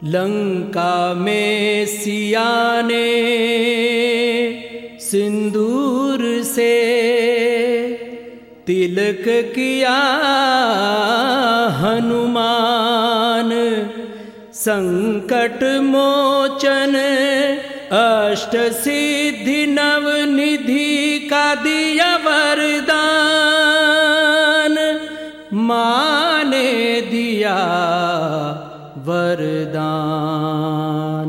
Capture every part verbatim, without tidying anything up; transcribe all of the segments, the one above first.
लंका में सिया ने सिंदूर से तिलक किया, हनुमान संकट मोचन अष्ट सिद्धि नव निधि का दिया वरदान, माँ ने दिया वरदान।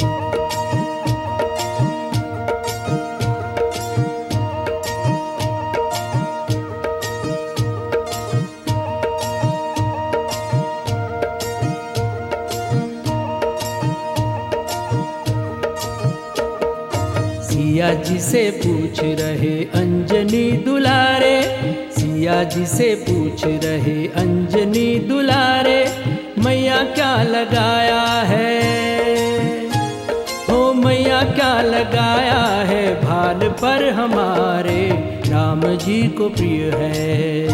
सिया जी से पूछ रहे अंजनी दुलारे, सिया जी से पूछ रहे अंजनी दुलारे, मैया क्या लगाया है, हो मैया क्या लगाया है भाल पर हमारे, राम जी को प्रिय है,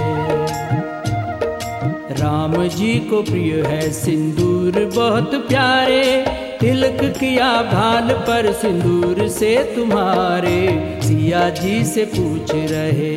राम जी को प्रिय है सिंदूर बहुत प्यारे, तिलक किया भाल पर सिंदूर से तुम्हारे, सिया जी से पूछ रहे।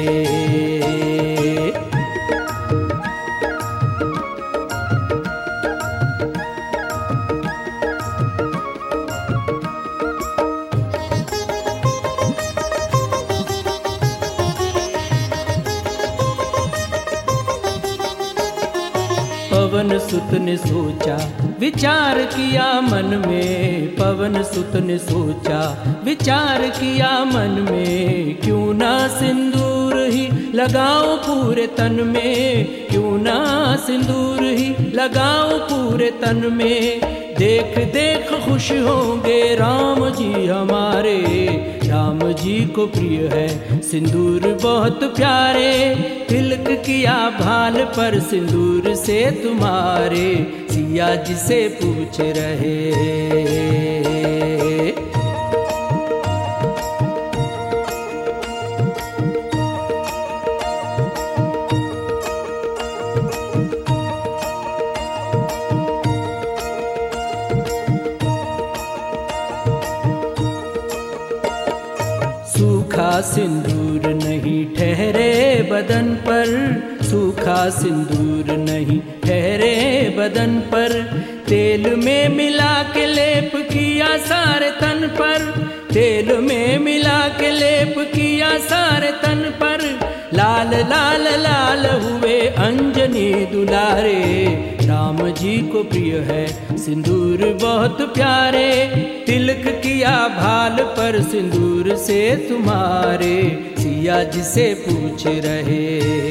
पवन सुत ने सोचा विचार किया मन में, पवन सुत ने सोचा विचार किया मन में, क्यों ना सिंदूर ही लगाओ पूरे तन में, क्यों ना सिंदूर ही लगाओ पूरे तन में, देख देख खुश होंगे राम जी हमारे, राम जी को प्रिय है सिंदूर बहुत प्यारे, तिलक किया भाल पर सिंदूर से तुम्हारे, सिया जी से पूछ रहे। सूखा सिंदूर नहीं ठहरे बदन पर, सूखा सिंदूर नहीं ठहरे बदन पर, तेल में मिला के लेप किया सारे तन पर, तेल में मिला के लेप किया सारे तन पर, लाल लाल लाल हुए अंजनी दुलारे, राम जी को प्रिय है सिंदूर बहुत प्यारे, तिलक किया भाल पर सिंदूर से तुम्हारे, सिया जी से पूछ रहे।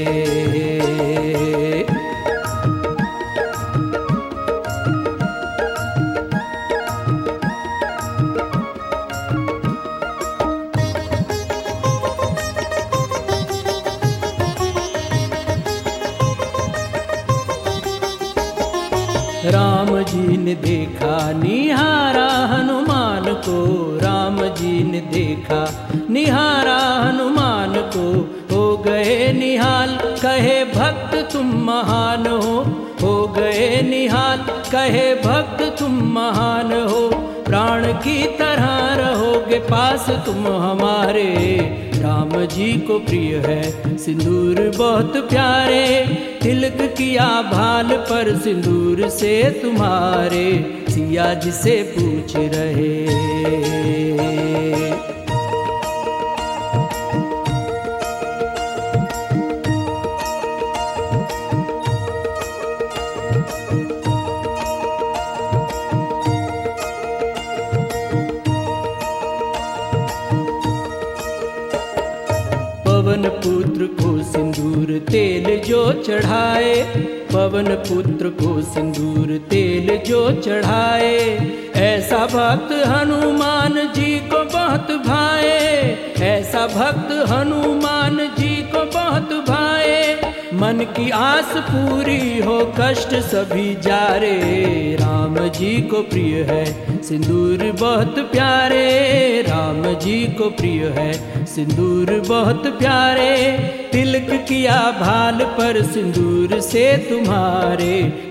राम जी ने देखा निहारा हनुमान को, राम जी ने देखा निहारा हनुमान को, हो गए निहाल कहे भक्त तुम महान हो, हो गए निहाल कहे भक्त तुम महान हो, प्राण की तरह रहोगे पास तुम हमारे, राम जी को प्रिय है सिंदूर बहुत प्यारे, तिलक किया भाल पर सिंदूर से तुम्हारे, सिया जी से पूछ रहे। पवन पुत्र को सिंदूर तेल जो चढ़ाए, पवन पुत्र को सिंदूर तेल जो चढ़ाए, ऐसा भक्त हनुमान जी को बहुत भाए, ऐसा भक्त हनुमान जी को बहुत भाए, मन की आस पूरी हो कष्ट सभी जारे, राम जी को प्रिय है सिंदूर बहुत प्यारे, राम जी को प्रिय है सिंदूर बहुत प्यारे, तिलक किया भाल पर सिंदूर से तुम्हारे,